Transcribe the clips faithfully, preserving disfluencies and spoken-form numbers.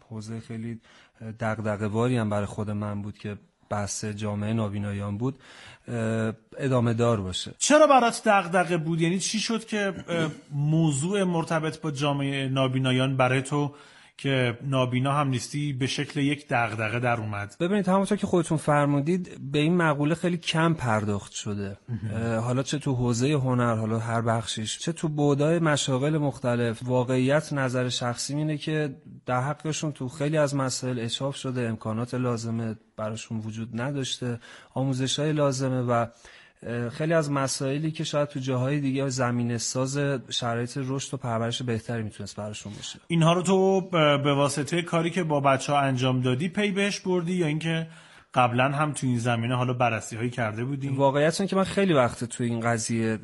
حوزه خیلی دغدغه‌واری هم برای خود من بود که بحث جامعه نابینایان بود ادامه دار باشه. چرا برات دغدغه بود؟ یعنی چی شد که موضوع مرتبط با جامعه نابینایان برای تو که نابینا هم نیستی به شکل یک دغدغه در اومد؟ ببینید همونطور که خودتون فرمودید به این مقوله خیلی کم پرداخت شده، حالا چه تو حوزه هنر، حالا هر بخشیش، چه تو بعدهای مشاغل مختلف. واقعیت نظر شخصی اینه که در حقشون تو خیلی از مسائل اشراف شده، امکانات لازمه براشون وجود نداشته، آموزش‌های لازمه و خیلی از مسائلی که شاید تو جاهای دیگه زمینه ساز شرایط رشد و پرورش بهتری میتونست براشون باشه. اینها رو تو به واسطه کاری که با بچه‌ها انجام دادی پی بهش بردی یا اینکه قبلا هم تو این زمینه حالا بررسی‌هایی کرده بودی؟ واقعیت اینه که من خیلی وقت تو این قضیه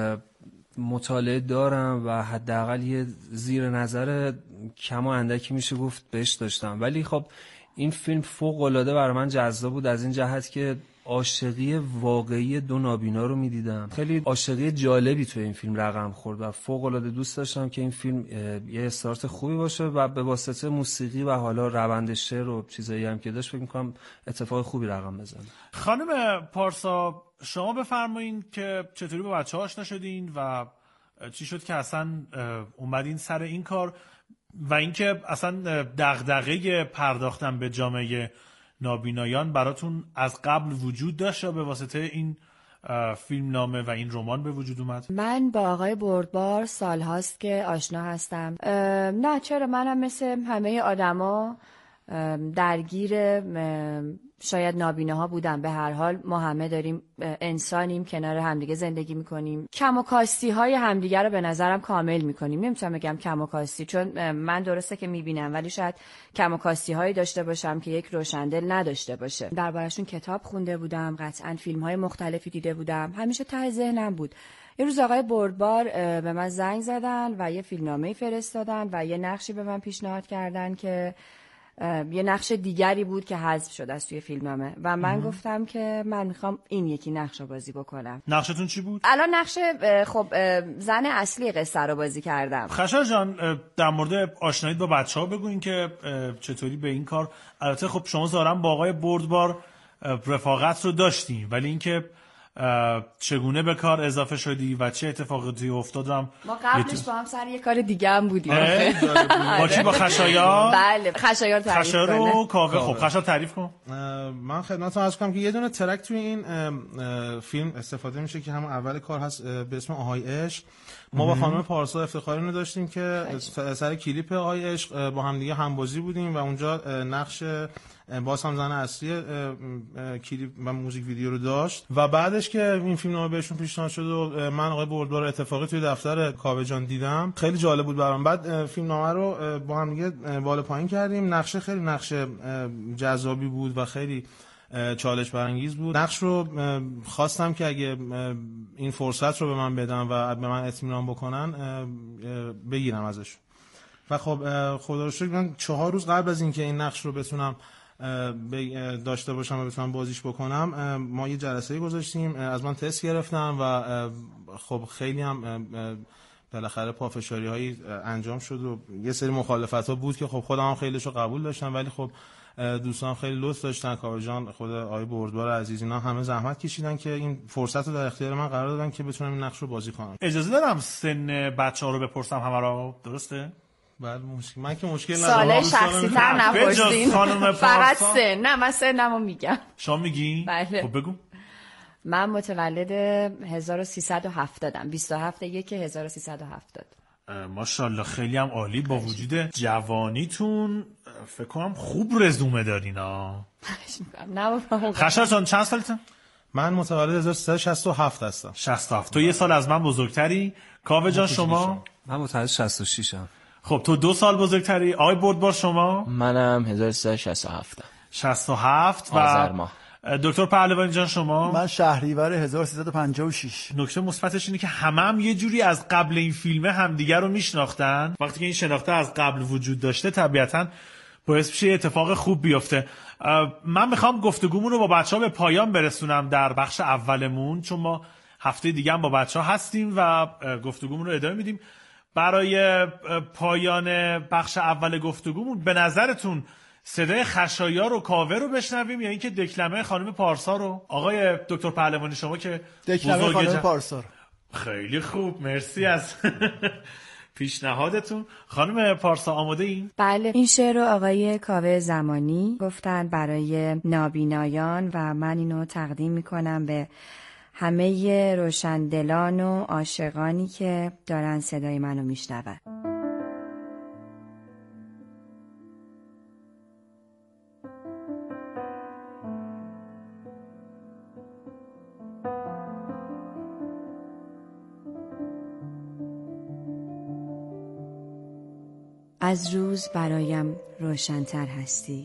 مطالعه دارم و حداقل یه زیر نظر کم و اندکی میشه گفت بهش داشتم، ولی خب این فیلم فوق‌العاده برای من جذاب بود از این جهت که عاشقی واقعی دو نابینا رو میدیدم. خیلی عاشقی جالبی تو این فیلم رقم خورد و فوق‌العاده دوست داشتم که این فیلم یه استارت خوبی باشه و به واسطه موسیقی و حالا روند شعر و چیزایی هم که داشت فکر می‌کنم اتفاق خوبی رقم بزنه. خانم پارسا شما بفرمایین که چطوری با بچه‌ها آشنا شدین و چی شد که اصلا اومدین سر این کار و اینکه اصلا دغدغه پرداختن به جامعه نابینایان براتون از قبل وجود داشت یا به واسطه این فیلم نامه و این رمان به وجود اومد؟ من با آقای بردبار سال هاست که آشنا هستم. نه چرا، منم مثل همه آدما درگیر شاید نابیناها بودم. به هر حال ما همه داریم انسانیم، کنار همدیگه زندگی میکنیم، کم و کاستی های همدیگه رو به نظرم کامل میکنیم. نمیتونم بگم کم و کاستی چون من درسته که میبینم ولی شاید کم و کاستی هایی داشته باشم که یک روشندل نداشته باشه. دربارشون کتاب خونده بودم، قطعا فیلم های مختلفی دیده بودم، همیشه ته ذهنم بود. یه روز آقای بردبار به من زنگ زدن و یه فیلمنامه فرستادن و یه نقشی به من پیشنهاد کردن که یه نقش دیگری بود که حذف شد از توی فیلمنامه و من ام. گفتم که من میخوام این یکی نقش رو بازی بکنم. نقشتون چی بود؟ الان نقش خب زن اصلی قصه رو بازی کردم. خشایار جان در مورد آشناییت با بچه‌ها بگوین که چطوری به این کار، البته خب شما ظاهرا با آقای بردبار رفاقت رو داشتین ولی اینکه چگونه به کار اضافه شدی و چه اتفاقاتی افتادم؟ ما قبلش با هم سر یه کار دیگه هم بودیم. با کی؟ با خشایار؟ بله خشایار تعریف خشایار رو کاوه. خب خشایار تعریف کن. من خدمتتون عرض کنم که یه دونه ترک توی این فیلم استفاده میشه که همون اول کار هست به اسم آهای عشق. ما با خانم پارسا افتخاری رو داشتیم که سر کلیپ آهای عشق با هم دیگه همبازی بودیم و اونجا نقش باز هم زن اصلی کلیپ و موزیک ویدیو رو داشت و بعدش که این فیلم نامه بهشون پیشنهاد شد و من آقای بردبار اتفاقی توی دفتر کاوه جان دیدم، خیلی جالب بود برام. بعد فیلم نامه رو با هم دیگه بالا پایین کردیم. نقشه خیلی نقشه جذابی بود و خیلی چالش برانگیز بود. نقش رو خواستم که اگه این فرصت رو به من بدن و به من اطمینان بکنن بگیرم ازش و خب خدا رو شکر من چهار روز قبل از اینکه این نقش رو بتونم داشته باشم و بتونم بازیش بکنم ما یه جلسه گذاشتیم، از من تست گرفتن و خب خیلی هم بالاخره پافشاری هایی انجام شد و یه سری مخالفت ها بود که خب خودم هم خیلیش رو قبول داشتم ولی خب دوستان خیلی لطف داشتن، کاوه جان، خود آقای بردبار عزیز، اینا همه زحمت کشیدن که این فرصت رو در اختیار من قرار دادن که بتونم این نقش رو بازی کنم. اجازه دارم سن بچه‌ها رو بپرسم همه رو؟ درسته؟ بله مشکل من که مشکل ندارم. ساله شخصی تر نپرسین فقط سن. نه من سنمو میگم. شما میگی؟ بله. خب بگو. من متولد هزار و سیصد و هفتادم، بیست و هفت یک هزار و سیصد و هفتاد. ماشاءالله خیلی هم عالی. با وجود جوانیتون فکر کنم خوب رزومه دارین ها. نه خشایار جان چند سالته؟ من متولد هزار و سیصد و شصت و هفت هستم. شصت و هفت. تو یه سال از من بزرگتری. کاوه جان شما؟ من متولد شصت و شش ام. خب تو دو سال بزرگتری. آقای بردبار شما؟ منم هزار و سیصد و شصت و هفت. شصت و هفت. و آذر ماه. دکتر پهلوانی جان شما؟ من شهریور هزار و سیصد و پنجاه و شش. نکته مثبتش اینه که همه هم یه جوری از قبل این فیلمه همدیگر رو میشناختن. وقتی که این شناخته از قبل وجود داشته طبیعتاً باعث میشه اتفاق خوب بیفته. من میخوام گفتگومون رو با بچه‌ها به پایان برسونم در بخش اولمون، چون ما هفته دیگه هم با بچه‌ها هستیم و گفتگومون رو ادامه میدیم. برای پایان بخش اول گفتگومون به نظرتون صدای خشایار و کاوه رو بشنویم یا اینکه دکلمه خانم پارسا رو؟ آقای دکتر پهلوانی شما که دکلمه خانم جا... پارسا رو. خیلی خوب، مرسی از پیشنهادتون. خانم پارسا آماده این؟ بله، این شعر رو آقای کاوه زمانی گفتن برای نابینایان و من اینو تقدیم میکنم به همه روشندلان و عاشقانی که دارن صدای منو میشنون. از روز برایم روشن‌تر هستی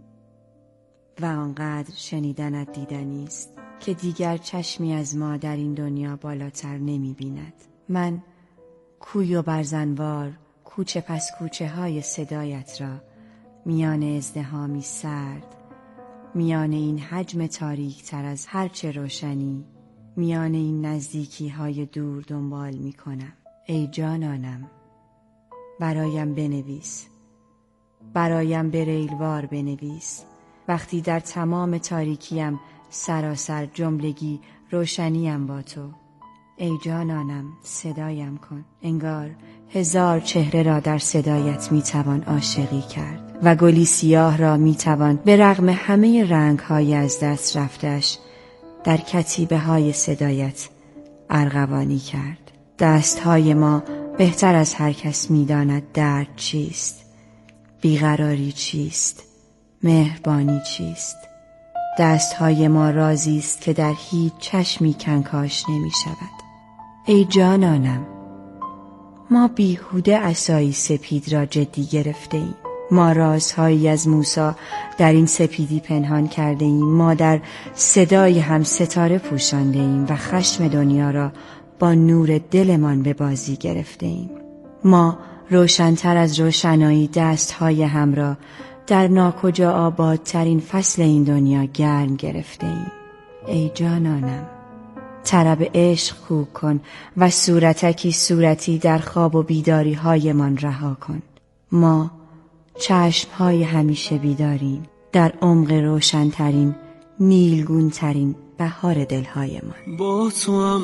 و آنقدر شنیدنت دیدنی است که دیگر چشمی از ما در این دنیا بالاتر نمی بیند. من کوی و برزنوار کوچه پس کوچه های صدایت را میان ازدحامی سرد، میان این حجم تاریک تر از هرچه روشنی، میان این نزدیکی های دور دنبال می کنم. ای جانانم، برایم بنویس، برایم به ریلوار بنویس. وقتی در تمام تاریکیم سراسر جملگی روشنیم با تو. ای جانانم، صدایم کن. انگار هزار چهره را در صدایت میتوان عاشقی کرد و گلی سیاه را میتوان به رغم همه رنگ‌های از دست رفتش در کتیبه های صدایت ارغوانی کرد. دستهای ما بهتر از هر کس میداند درد چیست، بیقراری چیست، مهربانی چیست. دستهای ما رازی است که در هیچ چشمی کنکاش نمی شود. ای جانانم، ما بیهوده عصایی سپید را جدی گرفته ایم. ما رازهایی از موسی در این سپیدی پنهان کرده ایم. ما در صدای هم ستاره پوشانده ایم و خشم دنیا را با نور دلمان به بازی گرفته ایم. ما روشن‌تر از روشنایی دستهای هم را در ناکجا آبادترین فصل این دنیا گرم گرفته ایم. ای جانانم، طرب عشق کوک کن و صورتکی صورتی در خواب و بیداری های من رها کن. ما چشم های همیشه بیداریم در عمق روشنترین نیلگونترین بهار دلهای من. با تو هم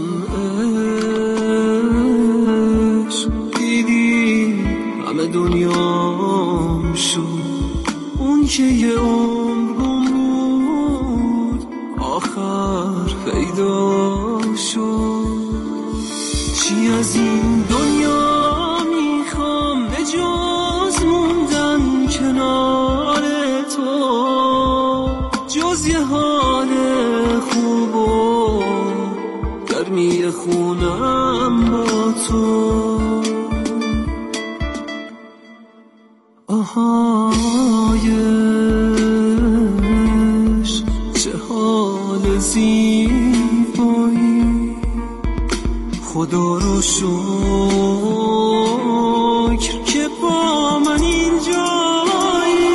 عشق دیدی همه دنیام شد، اون که یه عمر گم بود آخر پیدا شد. چی از این دنیا میخوام به جز موندن کنار تو، جز یه حال خوب و گرمی خونم با تو. آهایش چه حال زیبایی، خدا رو شکر که با من اینجایی.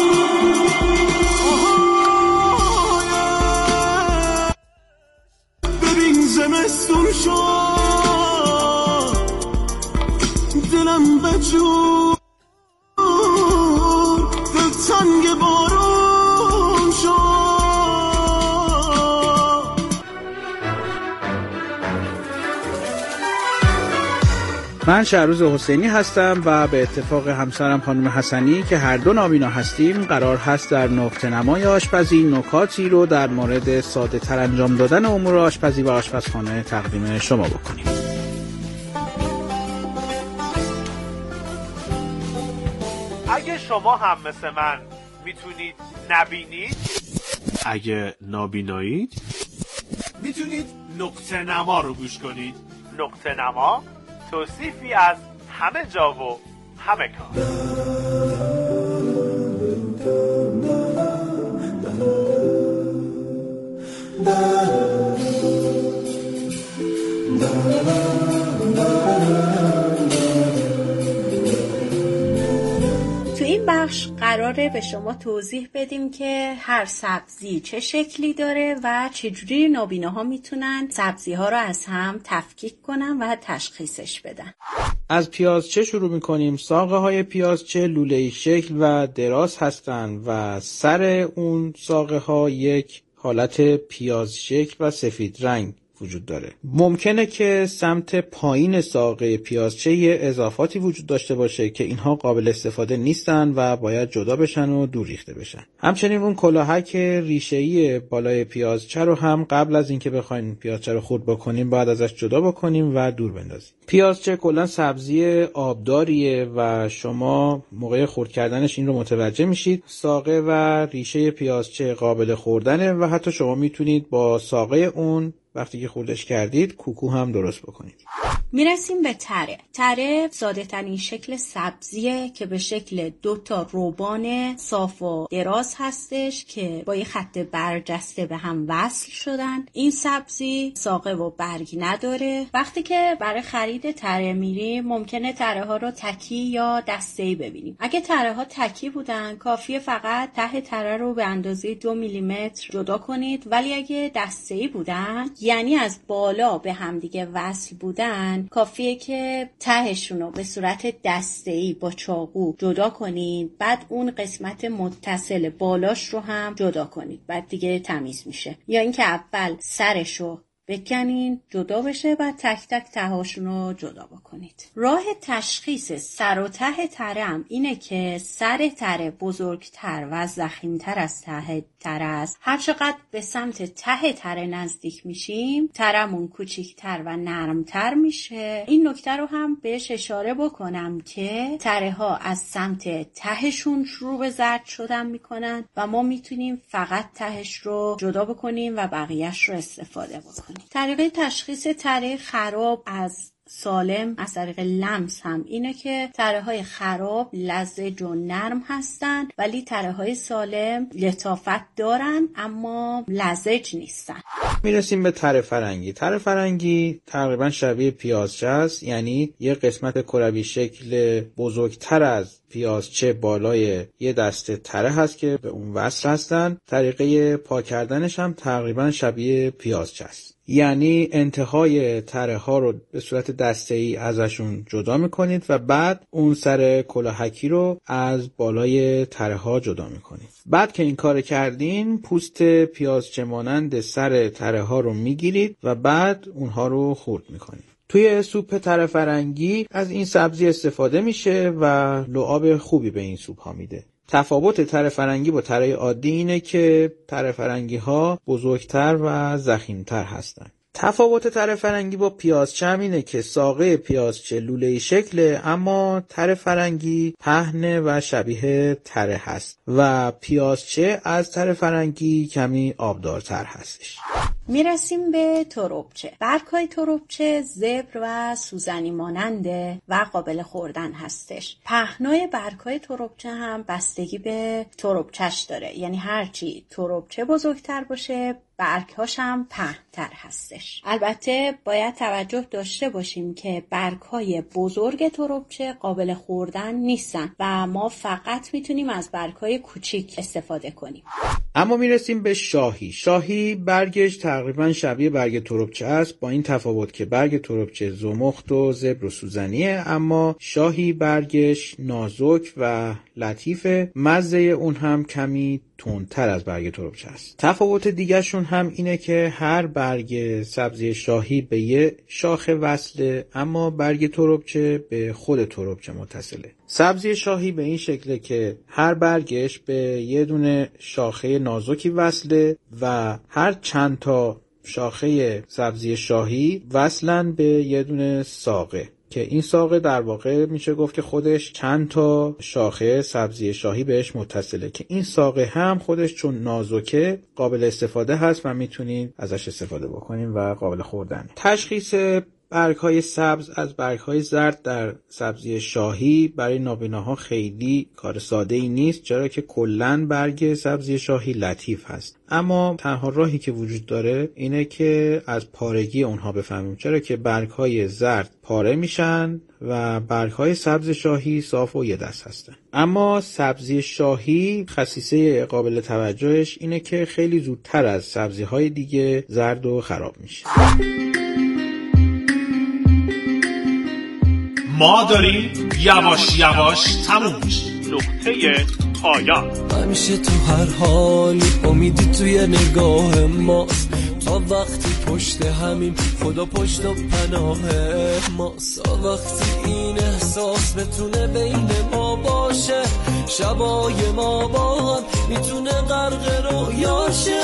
آهایش ببین زمستون شد، دلم بجور تنگ بارون شد. من شهروز حسینی هستم و به اتفاق همسرم خانم حسنی که هر دو نابینا هستیم قرار هست در نقطه نمای آشپزی نکاتی رو در مورد ساده تر انجام دادن امور آشپزی و آشپزخانه تقدیم شما بکنیم. اگه شما هم مثل من میتونید نبینید، اگه نابینایید میتونید نقطه نما رو گوش کنید. نقطه نما توصیفی از همه جا و همه کار. تو این بخش قرار قراره به شما توضیح بدیم که هر سبزی چه شکلی داره و چجوری نابیناها میتونن سبزی ها رو از هم تفکیک کنن و تشخیصش بدن. از پیازچه شروع میکنیم. ساقه های پیازچه لوله‌ای شکل و دراز هستند و سر اون ساقه ها یک حالت پیاز شکل و سفید رنگ وجود داره. ممکنه که سمت پایین ساقه پیازچه یه اضافاتی وجود داشته باشه که اینها قابل استفاده نیستن و باید جدا بشن و دور ریخته بشن. همچنین اون کلاهک ریشه‌ای بالای پیازچه رو هم قبل از اینکه بخواین پیازچه رو خرد بکنیم باید ازش جدا بکنیم و دور بندازیم. پیازچه کلا سبزی آبداریه و شما موقع خرد کردنش این رو متوجه میشید. ساقه و ریشه پیازچه قابل خوردنه و حتی شما میتونید با ساقه اون وقتی که خوردش کردید کوکو هم درست بکنید. میرسیم به تره. تره ساده ترین شکل سبزیه که به شکل دو تا روبان صاف و دراز هستش که با یه خط برجسته به هم وصل شدن. این سبزی ساقه و برگ نداره. وقتی که برای خرید تره میریم ممکنه تره ها رو تکی یا دسته‌ای ببینیم. اگه تره ها تکی بودن کافیه فقط ته تره رو به اندازه دو میلیمتر جدا کنید، ولی اگه دسته‌ای بودن یعنی از بالا به هم دیگه وصل بودن کافیه که تهشون رو به صورت دسته‌ای با چاقو جدا کنید، بعد اون قسمت متصل بالاش رو هم جدا کنید، بعد دیگه تمیز میشه. یا اینکه اول سرش رو بکنین جدا بشه بعد تک تک تهاشون رو جدا بکنید. راه تشخیص سر و ته تره هم اینه که سر تره بزرگتر و ضخیم‌تر از ته تره است. هر چقدر به سمت ته تره نزدیک میشیم ترمون کوچیکتر و نرمتر میشه. این نکته رو هم بهش اشاره بکنم که تره ها از سمت تهشون شروع به زرد شدن میکنن و ما میتونیم فقط تهش رو جدا بکنیم و بقیهش رو استفاده بکنیم. طریقه تشخیص تره خراب از سالم از طریق لمس هم اینه که تره های خراب لزج و نرم هستن ولی تره های سالم لطافت دارن اما لزج نیستن. میرسیم به تره فرنگی. تره فرنگی تقریبا شبیه پیازچه است، یعنی یه قسمت کروی شکل بزرگتر از پیازچه بالای یه دسته تره هست که به اون وصل هستن. طریقه پاک کردنش هم تقریبا شبیه پیازچه است، یعنی انتهای تره ها رو به صورت دسته‌ای ازشون جدا میکنید و بعد اون سر کلاهکی رو از بالای تره ها جدا میکنید. بعد که این کار کردین پوست پیازچه مانند سر تره ها رو میگیرید و بعد اونها رو خرد میکنید. توی سوپ تره فرنگی از این سبزی استفاده میشه و لعاب خوبی به این سوپ ها میده. تفاوت تره فرنگی با تره عادی اینه که تره فرنگی ها بزرگتر و ضخیم‌تر هستن. تفاوت تره فرنگی با پیازچه هم اینه که ساقه پیازچه لوله‌ای شکله اما تره فرنگی پهنه و شبیه تره هست و پیازچه از تره فرنگی کمی آبدارتر هستش. میرسیم به تربچه. برگ‌های تربچه زبر و سوزنی ماننده و قابل خوردن هستش. پهنای برگ‌های تربچه هم بستگی به تربچه‌ش داره، یعنی هرچی تربچه بزرگتر باشه برگ‌هاش هم پهن‌تر هستش. البته باید توجه داشته باشیم که برگ‌های بزرگ تربچه قابل خوردن نیستن و ما فقط میتونیم از برگ‌های کوچیک استفاده کنیم. اما میرسیم به شاهی. شاهی برگش تقریبا شبیه برگ تربچه است، با این تفاوت که برگ تربچه زمخت و زبر و سوزنیه اما شاهی برگش نازک و لطیفه. مزه اون هم کمی تندتر از برگ تربچه است. تفاوت دیگه شون هم اینه که هر برگ سبزی شاهی به یه شاخه وصله اما برگ تربچه به خود تربچه متصله. سبزی شاهی به این شکله که هر برگش به یه دونه شاخه نازکی وصله و هر چند تا شاخه سبزی شاهی وصلن به یه دونه ساقه که این ساقه در واقع میشه گفت که خودش چند تا شاخه سبزی شاهی بهش متصله که این ساقه هم خودش چون نازکه قابل استفاده هست و میتونید ازش استفاده بکنید و قابل خوردن. تشخیص برگ‌های سبز از برگ‌های زرد در سبزی شاهی برای نابیناها خیلی کار ساده‌ای نیست، چرا که کلاً برگ سبزی شاهی لطیف هست. اما تنها راهی که وجود داره اینه که از پارگی اونها بفهمیم، چرا که برگ‌های زرد پاره میشن و برگ‌های سبز شاهی صاف و یه دست هستن. اما سبزی شاهی خصیصه قابل توجهش اینه که خیلی زودتر از سبزی‌های دیگه زرد و خراب میشه. ما داریم یواش یواش تموم میشه. نقطه پایان. همیشه تو هر حالی امیدی توی نگاه ماست، تا وقتی پشت همین خدا پشت و پناه ماست، تا وقتی این احساس بتونه بین ما باشه، شبای ما با هم میتونه غرق رویاشه.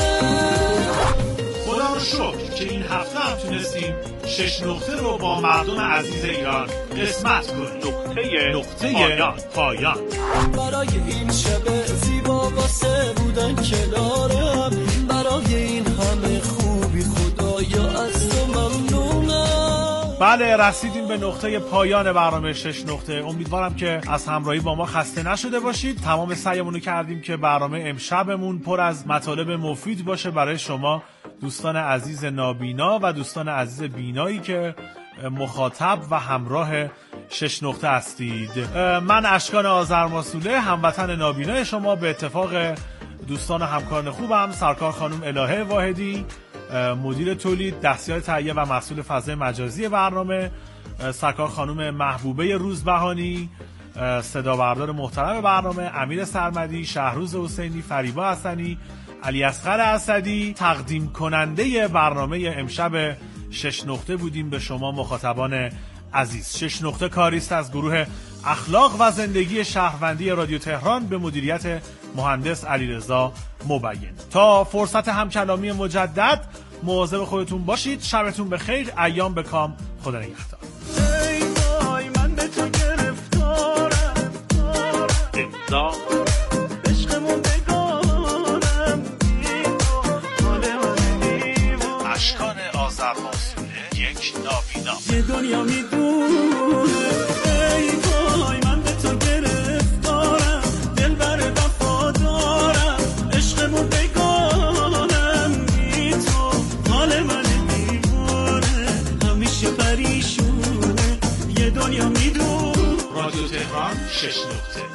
خدا رو شکر که این هفته هم تونستیم شش نقطه رو با مردم عزیز ایران قسمت کنیم. نقطه نقطه پایان. پایان برای این شب زیبا واسه بودن کنارم، برای این همه خوبی خدایا از تو ممنونم. بله رسیدیم به نقطه پایان برنامه شش نقطه. امیدوارم که از همراهی با ما خسته نشده باشید. تمام سعیمون رو کردیم که برنامه امشبمون پر از مطالب مفید باشه برای شما دوستان عزیز نابینا و دوستان عزیز بینایی که مخاطب و همراه شش نقطه هستید. من اشکان آذرماسوله، هموطن نابینای شما، به اتفاق دوستان و همکاران خوبم، سرکار خانم الهه واحدی مدیر تولید، دستیار تهیه و مسئول فضای مجازی برنامه، سرکار خانم محبوبه روزبهانی صدا بردار محترم برنامه، امیر سرمدی، شهروز حسینی، فریبا حسنی، علی اصغر اسدی تقدیم کننده برنامه امشب شش نقطه بودیم به شما مخاطبان عزیز. شش نقطه کاریست از گروه اخلاق و زندگی شهروندی رادیو تهران به مدیریت مهندس علیرضا مبین. تا فرصت همکلامی مجدد مواظب خودتون باشید. شبتون بخیر، ایام بکام، خدا نگهدار. ای وای من به تو گرفتارم، امضا عشقمون بگارم، حال من دیوار، اشکان آذرماسوله، یک نابینا. یه دنیا میدونه. ای وای من به تو گرفتارم، دلبر وفادارم، عشقمون بگارم، بی تو حال من دیواره، همیشه پریشونه، یه دنیا میدونه. رادیو تهران شش نقطه.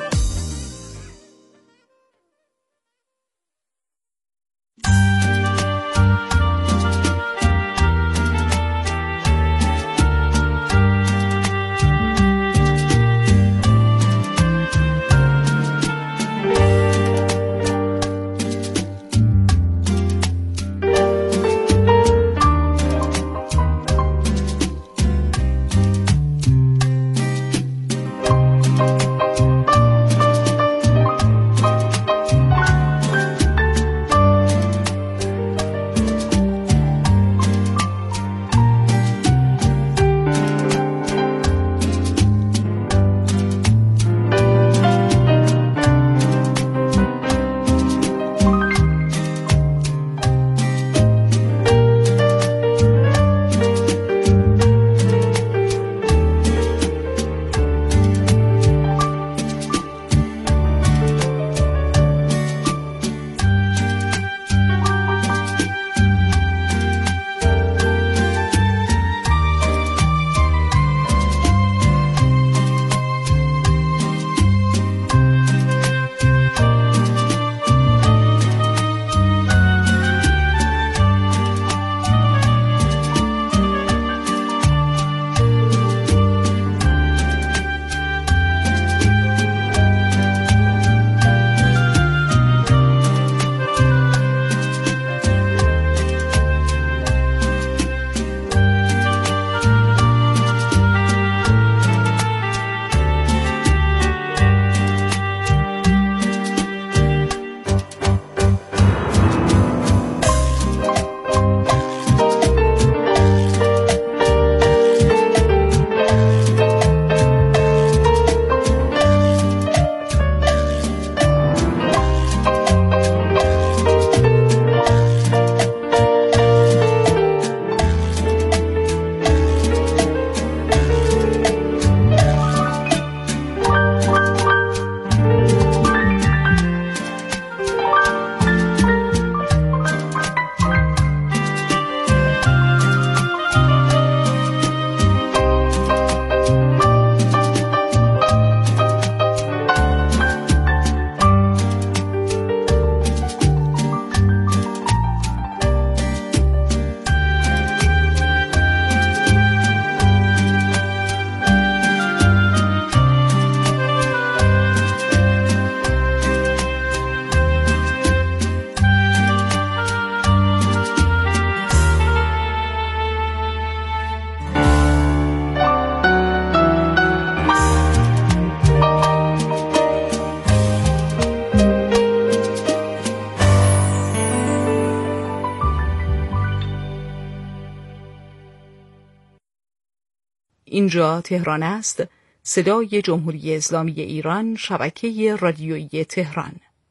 اینجا تهران است. صدای جمهوری اسلامی ایران، شبکه رادیویی تهران.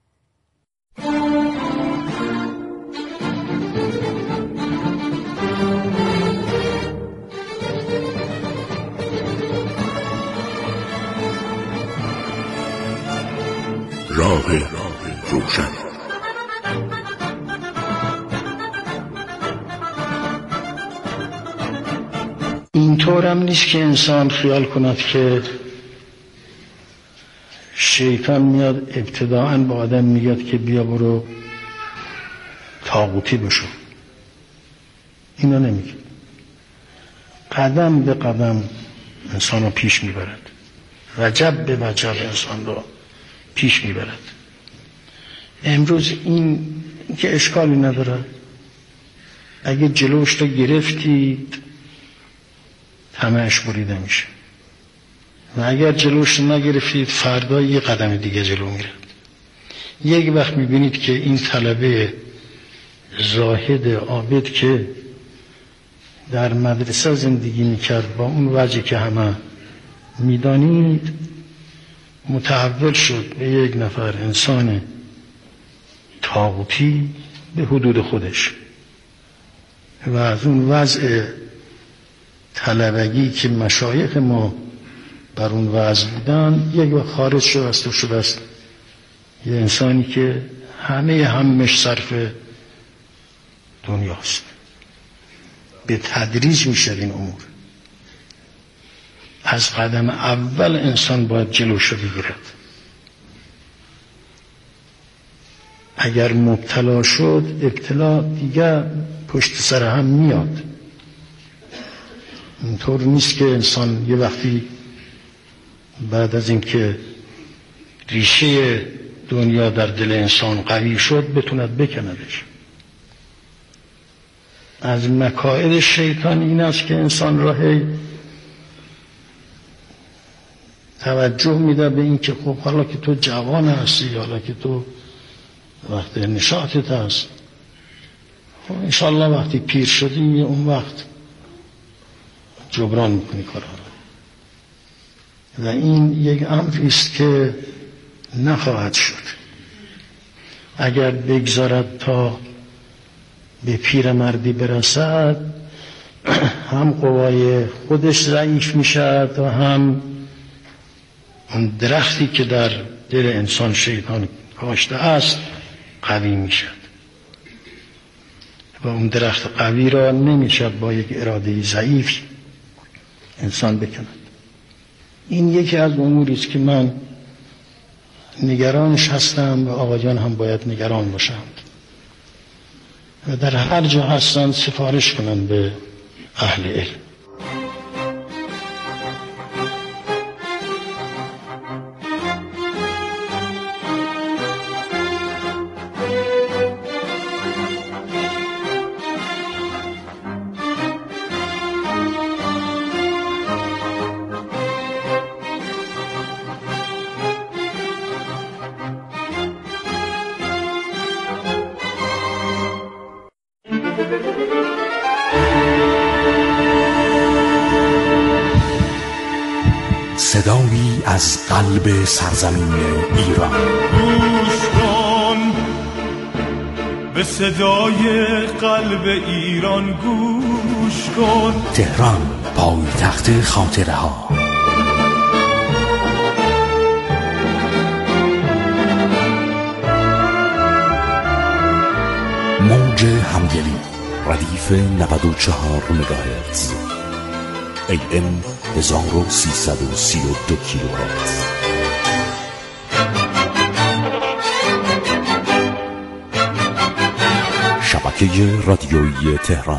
راه روشن. اینطور هم نیست که انسان خیال کند که شیطان میاد ابتداعاً با آدم میگه که بیا برو طاغوتی بشو. اینا نمیگه. قدم به قدم انسان رو پیش میبرد، وجب به وجب انسان رو پیش میبرد. امروز این که اشکالی نداره، اگه جلوش رو گرفتید طمعش بریده میشه و اگر جلوش رو نگرفتید فردا یه قدم دیگه جلو میره. یک وقت میبینید که این طلبه زاهد عابد که در مدرسه زندگی میکرد با اون وجهی که همه میدانید متحول شد به یک نفر انسان طاغوتی به حدود خودش و از اون وضع طلبگی که مشایخ ما بر اون وضع بودن یک وقت خارج شد است و شد است یه انسانی که همه همش صرف دنیاست. به تدریج میشه این امور. از قدم اول انسان باید جلوش بگیرد. اگر مبتلا شد ابتلا دیگه پشت سر هم میاد. اینطور نیست که انسان یه وقتی بعد از اینکه ریشه دنیا در دل انسان قوی شد بتوند بکندش. از مکائد شیطان این است که انسان را هی توجه میده به این که خب حالا که تو جوان هستی، حالا که تو وقت نشاطت هست، خب انشالله وقتی پیر شدی اون وقت جبران میکنی کارها. و این یک امری است که نخواهد شد. اگر بگذارد تا به پیر مردی برسد هم قوای خودش ضعیف میشد و هم اون درختی که در دل انسان شیطان کاشته است قوی میشد و اون درخت قوی را نمیشد با یک اراده ضعیف انسان بکند. این یکی از اموری است که من نگرانش هستم و آقایان هم باید نگران باشند و در هر جا هستند سفارش کنند به اهل علم. صدایی از قلب سرزمین ایران. گوش کن به صدای قلب ایران، گوش کن. تهران، پایتخت خاطره ها. موج همدلی، ردیف نود و چهار مگاهرتز، ای ام هزار و سیصد و سی و دو کیلوهرتز. شبکه رادیویی تهران.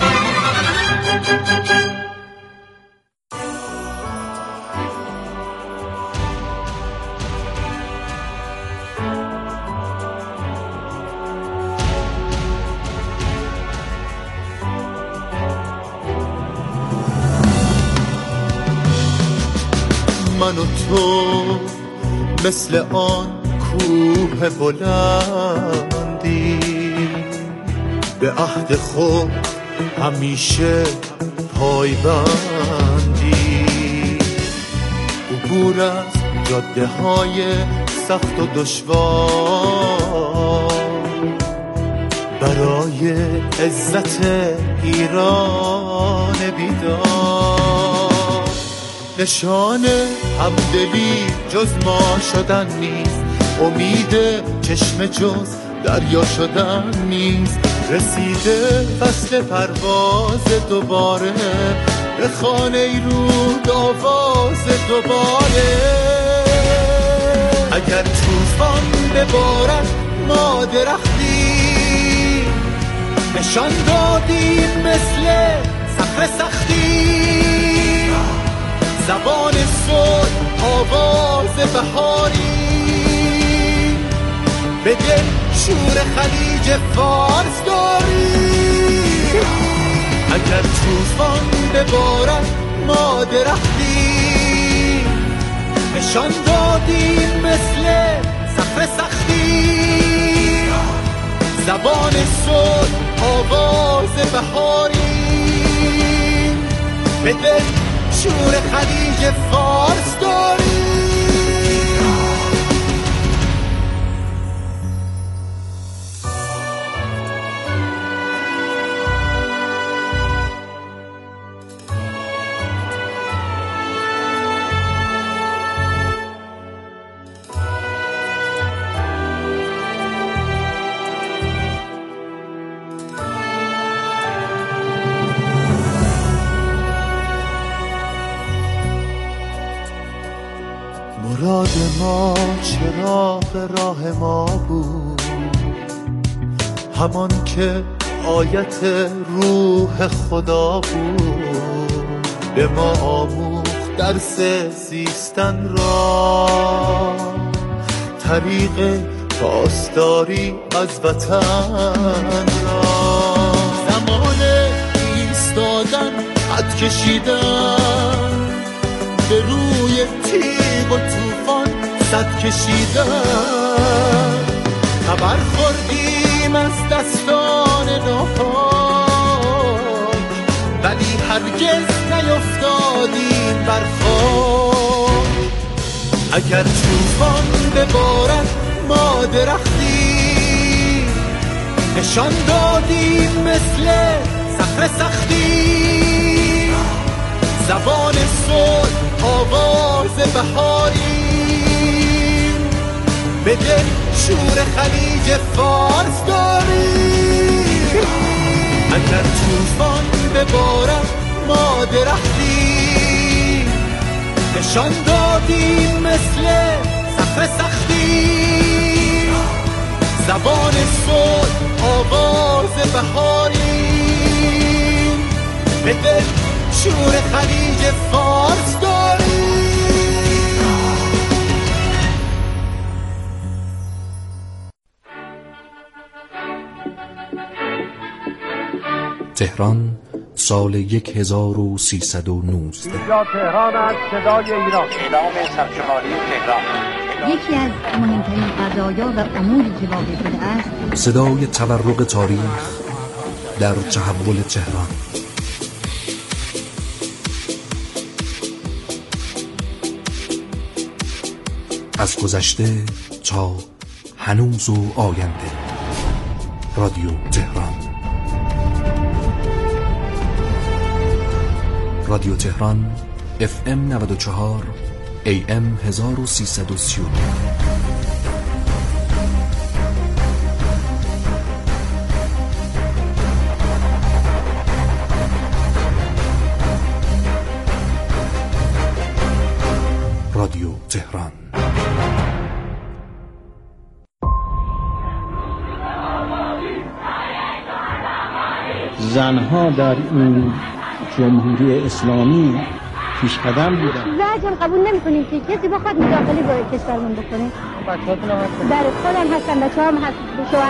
من و تو مثل آن کوه بلندی، به عهد خود همیشه پایبندی. عبور از جاده های سخت و دشوار برای عزت ایران بیدار. نشان همدلی جز ما شدن نیست، امید چشم جز دریا شدن نیست. رسیده فصل پرواز دوباره، به خانه ای رود آواز دوباره. اگر طوفان ببارد ما درختی، نشان دادیم مثل صخره سختی. زبان صلح آواز بهاری، به دل شور خلیج فارس داری. اگر طوفان ببارد ما درختی، نشان دادیم مثل صخره سختی. زبان صلح آواز بهاری، به دل شور خلیج فارس داری. مراد ما چراغ راه ما بود، همان که آیت روح خدا بود. به ما آموخت درس زیستن را، طریق پاسداری از وطن را. زمان ایستادن خط کشیدن، به روی تیغ و طوفان صد کشیدن. خبر خوردیم از دستان ناپاک، ولی هرگز نیفتادیم بر خاک. اگر طوفان ببارد ما درختی، نشان دادیم مثل صخره سختی. زبان صلح آواز بهاری، به دل شور خلیج فارس داری. اگر طوفان ببارد ما درختی، نشان دادیم مثل صخره سختی. زبان صلح آواز بهاری، به دل شور خلیج فارس داری. تهران سال یک هزار و سیصد و نوزده. اینجا تهران است، صدای ایران. اعلام سرشماری تهران. یکی از مهمترین قضایا و اموری که واقع شده است، صدای تورق تاریخ در تحول تهران. از گذشته تا هنوز و آینده. رادیو تهران. رادیو تهران اف ام نود و چهار ای ام هزار و سیصد و سی و نه. رادیو تهران. زنها در این جمهوری اسلامی پیش قدم بودن. زن قبول نمی‌کنیم که کسی بخواد مداخله با کشورمون بکنه. بچه‌هاتون هم هستن؟ در خودم هستن، بچه‌هام هستن.